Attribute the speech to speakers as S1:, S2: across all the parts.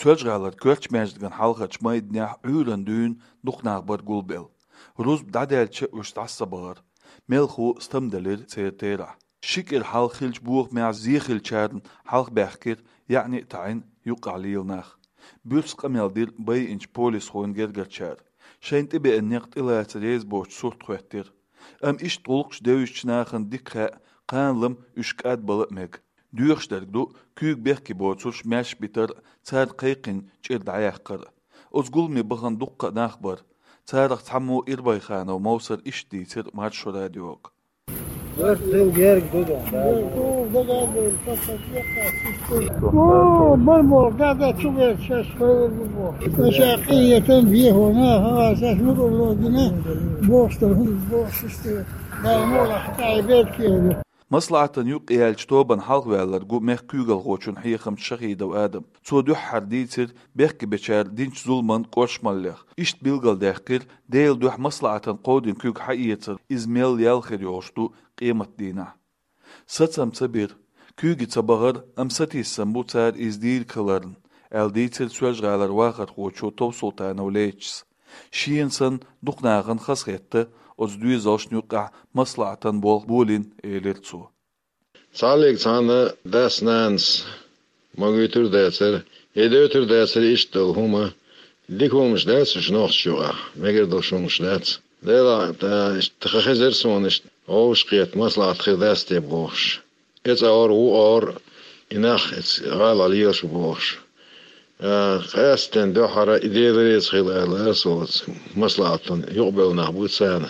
S1: Sölçgalar görçmezdigen halgaç maydnah üren düğün nuqnaqbar gulbel. Ruz dadelçe ustassa bağır. Melhu stamdelir seytera. Şikir halkhilç buğ mea zihilçerden halk behkir yani tayin yuqaliyilnaq. Bürs qameldil bay inç polis hoyn gergerçer. Şeynti be enneqt ilayat rez boç surt qvettir. Am iş tolqş devüşçnaqın dikha qanlım üşqad balıqmek. Düyüxşdergdu küyük behki boçuş meş biter tsar qayqin çirdayaqqır. Ozgul mi bıxan duqqa naqbar. Tsaraq tamu irbayxana mawsar iş diysir marşo radyok.
S2: مرمر قاعدة تقول مشاقية تنبيه هنا هذا شنو لودنا بوستهم بوستي دايمولا حكاية بيركي
S1: مصلحة يوق يالش توبان حلق والر جو مخ كيغل غوچون حيخم شخيد و آدم تو دو حرديتر بيخي بچار دينش ظلمان قوشماليخ اشت بيلغل داخل ديل دوح مصلحة قودين كيغ حقيتر ازميل يالخير يوشتو قيمت دينا ستسام تبير كيغي تبغر امستي السنبو تار ازدير كلارن الديتر سوج غالر واقر غوچو تو سلطان وليچس شينسن دقناغن خسخيتة از دوی زاش نوقع مصلحتن بولین ایلرتسو.
S3: Sağlık sana ders nans, magütür derser, edötür derser işte huma, dik olmuş ders şunu şuğa, meğer doşumuş ders. Dela da işte hazer son işte, o şkiyet maslahat ders de boş. Et ağır inah et gal aliyas boş. Qasten dohara ideleri sıkılarlar soğuz, maslahatın yok belnah bu sana.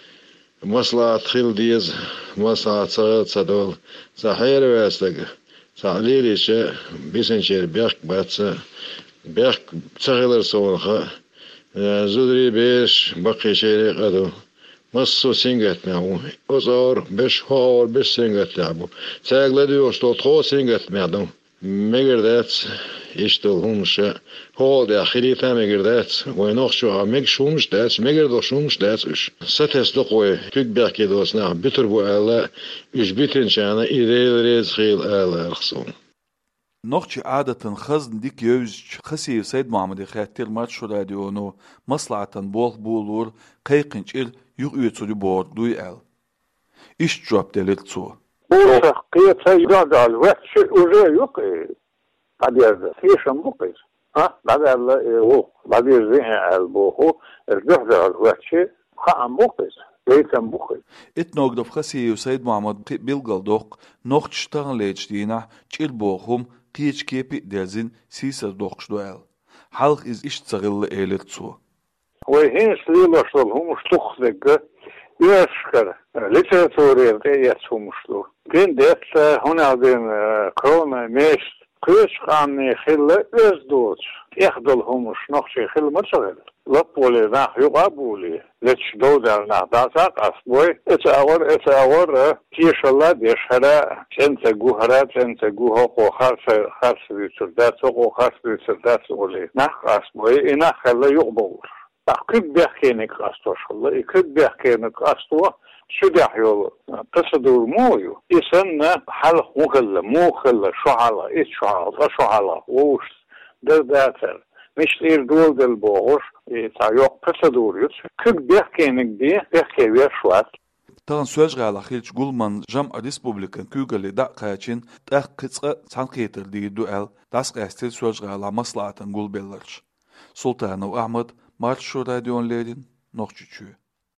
S3: مصلحة خيل ديز مصلحة صغيرة صدول صحير واسلق صحليلي شيء بيسن شير بيخ باتسا بيخ صغير صولخا زودري بيش بقي شيري قدو مصو سنگت معو أصور بيش هور بيش سنگت لعبو ساقل ديوش تو تخو سنگت معدو مگر دات اشتل همشه هول ده خلیفه مگر دات و نخشو مگ شومش دات مگر دو شومش دات اش ستس دقوی تک بحکی دوست نه بتر بو الا اش بتن شانه ایدیل ریز خیل الا رخصون
S1: نوخشي عادة خزن ديك يوز خسي سيد محمد خاتير مات شو راديونو مصلحة بولور قيقنش إل يغيوتو دي بورد دوي ال إيش جواب دلتسو
S4: بوشة قيتها يقعد وحش وزي يقي قد يرد فيشم بقي بعد هو بعد يرزين البوخو الجهد الوحش خام بقي ليتم بقي
S1: اتنوغ دف خسي سيد محمد بيلغل دوق نوخ تشتغل ليش دينا تشيل بوخهم قيش كيبي دلزين سيسر دوقش دوال حلق إز إيش تغل إيلتسو
S4: وهين سليل أشتغلهم اشتخذك يشكر ليتراتورير يتسو مشلو كين ديت هنا بين كورونا ميش كيش قامني خلة ازدوج يخدلهم شنوخشي خل مشغل لطولي ناح يقابولي لتش دودر ناح داساق أصبوي اتأور كيش الله ديشهلا انت جوها قو خارس بيسردات وقو خارس بيسردات ولي ناح أصبوي إنا خلا يقبور كيف بيحكينك أستوى الله كيف بيحكينك أستوى شو ده يقول تصدر مويو إسنا حل مخلة شعلة ووش داتر مش تير دول دل بوغش تايوق تصدر يوت كيف بيحكينك بيحكي بيشوات
S1: تان سوج غالا خيلش گولمان جام ريسبوبليكان كوغلي دا قاچين تاق قصقه سانقيتر دي دوال داس قاستل سوج غالا مصلحتن گول بلرش سلطان احمد Marş şu radyon lerin, nokçuçu.